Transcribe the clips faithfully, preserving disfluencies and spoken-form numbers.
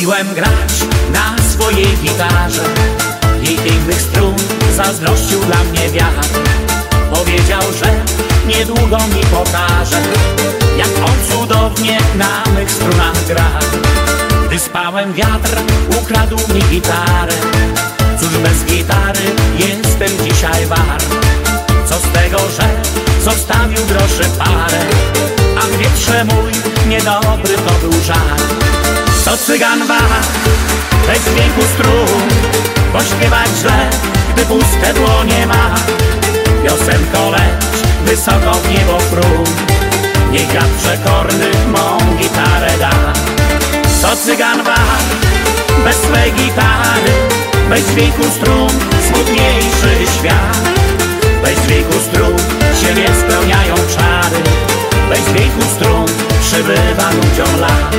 Lubiłem grać na swojej gitarze, jej pięknych strun zazdrościł dla mnie wiatr. Powiedział, że niedługo mi pokaże, jak on cudownie na mych strunach gra. Gdy spałem, wiatr ukradł mi gitarę. Cóż, bez gitary jestem dzisiaj wart. Co z tego, że zostawił groszy parę, a w wietrze mój niedobry to był żart. To cygan wart, bez dźwięku strun, pośpiewać źle, gdy puste dłonie ma. Piosenko leć, wysoko w niebo frun, niech wiatr przekorny mą gitarę da. To cygan wart, bez swej gitary, bez dźwięku strun, smutniejszy świat. Bez dźwięku strun się nie spełniają czary, bez dźwięku strun przybywa ludziom lat.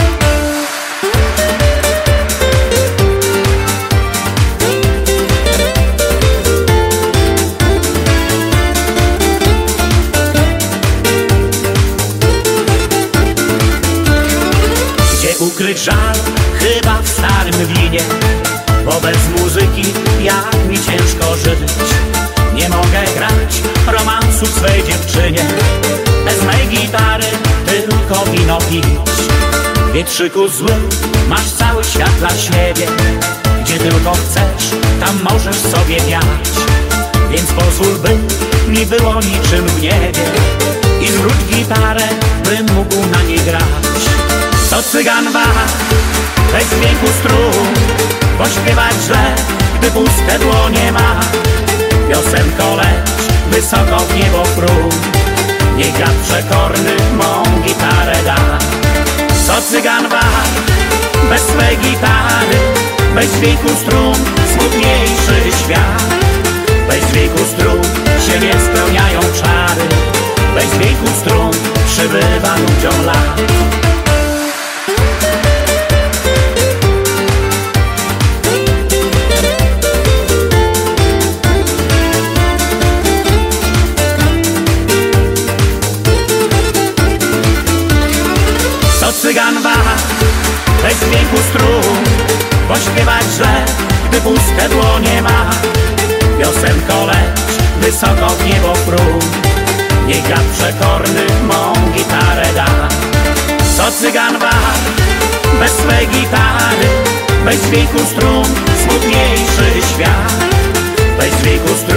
Ukryć żal chyba w starym winie, bo bez muzyki jak mi ciężko żyć. Nie mogę grać romansu swej dziewczynie, bez mej gitary tylko wino pić. Wietrzyku zły, masz cały świat dla siebie, gdzie tylko chcesz, tam możesz sobie wiać. Więc pozwól, by mi było niczym w niebie i zwróć gitarę, bym mógł na niej grać. To cygan wart, bez dźwięku strun, pośpiewać źle, gdy puste dłonie ma. Piosenko leć, wysoko w niebo frun, niech wiatr przekorny mą gitarę da. To cygan wart, bez swej gitary, bez dźwięku strun, smutniejszy świat. Bez dźwięku strun się nie spełniają czary, bez dźwięku strun przybywa ludziom lat. To cygan wart, bez dźwięku strun, pośpiewać źle, gdy puste dłonie ma. Piosenko leć, wysoko w niebo frun, niech wiatr przekorny mą gitarę da. To cygan wart, bez swej gitary, bez dźwięku strun, smutniejszy świat. Bez dźwięku strun